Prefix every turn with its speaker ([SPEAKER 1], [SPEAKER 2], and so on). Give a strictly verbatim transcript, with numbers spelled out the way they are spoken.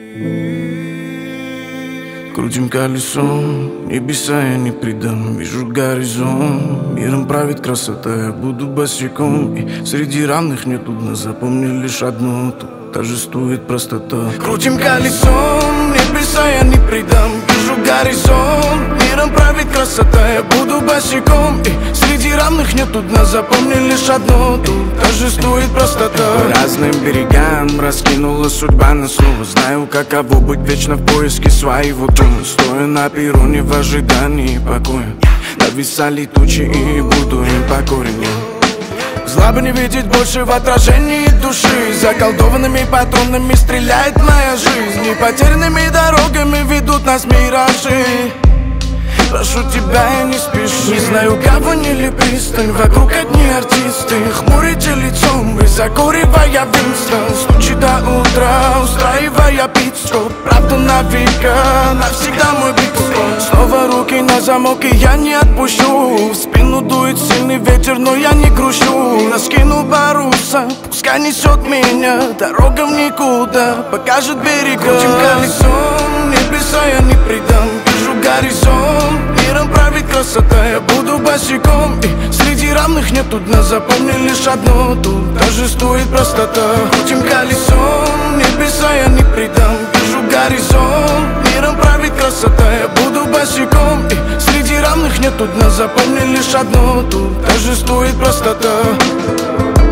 [SPEAKER 1] Крутим колесом, небеса я не предам. Вижу горизонт, миром правит красота. Я буду босиком, и среди равных нету дна. Запомни лишь одно, тут торжествует простота. Крутим колесом, небеса я не предам. Вижу горизонт, миром правит красота. Я буду босиком, и среди равных нету дна. Запомни лишь одно, тут торжествует простота. По разным берегам раскинула судьба на слово. Знаю, каково быть вечно в поиске своего дома. Стоя на перроне в ожидании покоя, нависали тучи и буду им покорен. Зла бы не видеть больше в отражении души. Заколдованными патронами стреляет моя жизнь, и потерянными дорогами ведут нас миражи. Прошу тебя, я не спешу. Не знаю, гавань или пристань, вокруг одни артисты. Хмурите лицом, вы закуривая Винстон. Стучит до утра, устраивая пит-стоп. Правда на века, навсегда мой биг-стоп. Снова руки на замок, и я не отпущу. В спину дует сильный ветер, но я не грущу. Раскину паруса, пускай несет меня. Дорога в никуда, покажет берега. Крутим колесом, небеса я не предам. Вижу горизонт, миром правит красота. Я буду босиком, и среди равных нету дна. Запомни лишь одно, тут торжествует простота. Крутим колесом, небеса я не предам. Вижу горизонт, миром правит красота. Я буду босиком, и среди равных нету дна. Запомни лишь одно, тут торжествует простота.